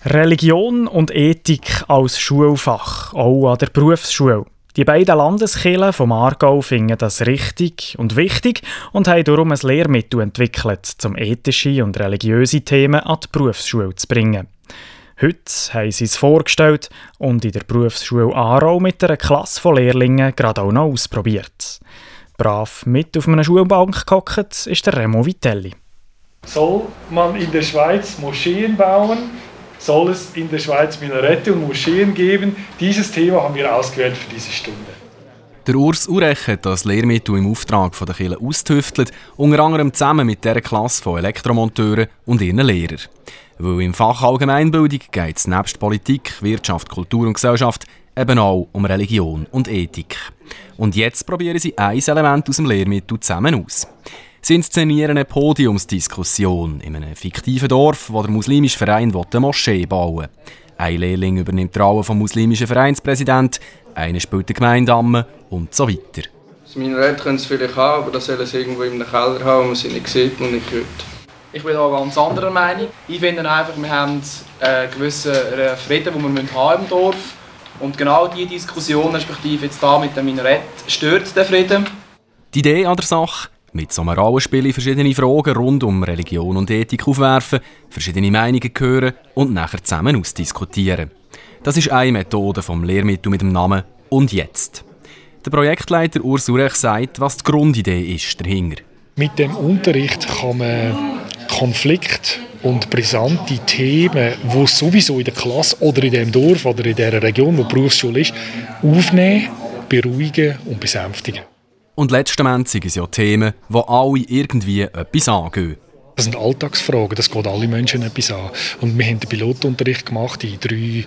Religion und Ethik als Schulfach, auch an der Berufsschule. Die beiden Landeskirchen vom Aargau finden das richtig und wichtig und haben darum ein Lehrmittel entwickelt, um ethische und religiöse Themen an die Berufsschule zu bringen. Heute haben sie es vorgestellt und in der Berufsschule Aarau mit einer Klasse von Lehrlingen gerade auch noch ausprobiert. Brav mit auf einer Schulbank gehockt ist der Remo Vitelli. Soll man in der Schweiz Moscheen bauen? Soll es in der Schweiz Minarette und Moscheen geben? Dieses Thema haben wir ausgewählt für diese Stunde. Der Urs Urech hat das Lehrmittel im Auftrag der Kirche ausgetüftelt, unter anderem zusammen mit dieser Klasse von Elektromonteuren und ihren Lehrern. Weil im Fach Allgemeinbildung geht es nebst Politik, Wirtschaft, Kultur und Gesellschaft eben auch um Religion und Ethik. Und jetzt probieren sie ein Element aus dem Lehrmittel zusammen aus. Sie inszenieren eine Podiumsdiskussion in einem fiktiven Dorf, wo der muslimische Verein eine Moschee bauen will. Ein Lehrling übernimmt die Rolle des muslimischen Vereinspräsidenten, einer spielt den Gemeindeammen und so weiter. Das Minarett können sie vielleicht haben, aber das sollen sie irgendwo in einem Keller haben, wo man sie nicht sieht und nicht hört. Ich bin da ganz anderer Meinung. Ich finde einfach, wir haben einen gewissen Frieden, den wir haben im Dorf. Und genau diese Diskussion, respektive jetzt da mit dem Minarett, stört den Frieden. Die Idee an der Sache: mit so einem Rollenspiel verschiedene Fragen rund um Religion und Ethik aufwerfen, verschiedene Meinungen hören und nachher zusammen ausdiskutieren. Das ist eine Methode vom Lehrmittel mit dem Namen «Und jetzt?». Der Projektleiter Urs Urech sagt, was die Grundidee ist dahinter. Mit dem Unterricht kann man Konflikte und brisante Themen, die sowieso in der Klasse oder in dem Dorf oder in der Region, wo die Berufsschule ist, aufnehmen, beruhigen und besänftigen. Und letztendlich sind es ja Themen, die alle irgendwie etwas angehen. Das sind Alltagsfragen, das geht alle Menschen etwas an. Und wir haben den Pilotunterricht gemacht in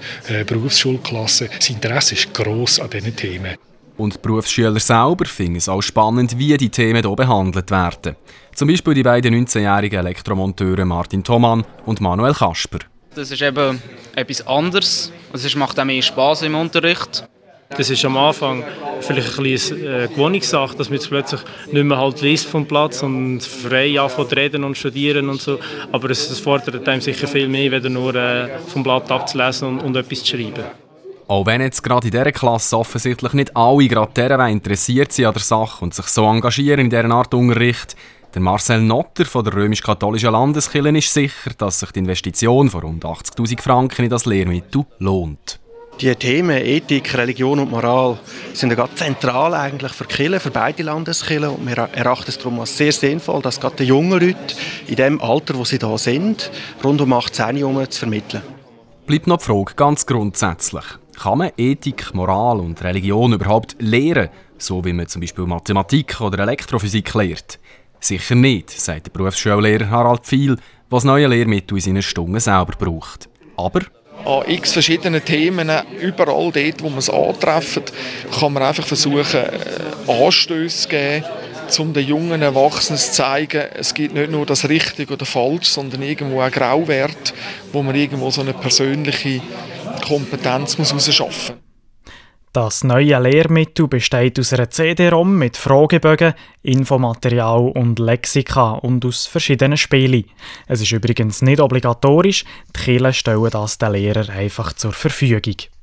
3 Berufsschulklassen. Das Interesse ist gross an diesen Themen. Und die Berufsschüler selber finden es auch spannend, wie die Themen hier behandelt werden. Zum Beispiel die beiden 19-jährigen Elektromonteure Martin Thoman und Manuel Kasper. Das ist eben etwas anderes. Es macht auch mehr Spass im Unterricht. Das ist am Anfang vielleicht ein bisschen eine Gewohnungssache, dass man jetzt plötzlich nicht mehr halt liest vom Platz und frei anfängt zu reden und studieren und so. Aber es fordert einem sicher viel mehr, weder nur vom Blatt abzulesen und etwas zu schreiben. Auch wenn jetzt gerade in dieser Klasse offensichtlich nicht alle gerade daran interessiert sind an der Sache und sich so engagieren in dieser Art Unterricht, der Marcel Notter von der römisch-katholischen Landeskirche ist sicher, dass sich die Investition von rund 80'000 Franken in das Lehrmittel lohnt. Die Themen Ethik, Religion und Moral sind ja gerade zentral eigentlich für die Kirche, für beide Landeskirchen. Und wir erachten es darum als sehr sinnvoll, dass gerade den jungen Leuten in dem Alter, wo sie da sind, rund um 18 Jahre zu vermitteln. Bleibt noch die Frage ganz grundsätzlich. Kann man Ethik, Moral und Religion überhaupt lehren, so wie man zum Beispiel Mathematik oder Elektrophysik lehrt? Sicher nicht, sagt der Berufsschullehrer Harald Pfeil, der das neue Lehrmittel in seinen Stunden selber braucht. Aber an x verschiedenen Themen, überall dort, wo man es antreffen, kann man einfach versuchen, Anstöße zu geben, um den jungen Erwachsenen zu zeigen, es gibt nicht nur das Richtige oder Falsche, sondern irgendwo auch Grauwert, wo man irgendwo so eine persönliche Kompetenz herausschaffen muss. Das neue Lehrmittel besteht aus einer CD-ROM mit Fragebögen, Infomaterial und Lexika und aus verschiedenen Spielen. Es ist übrigens nicht obligatorisch, die Kirchen stellen das den Lehrern einfach zur Verfügung.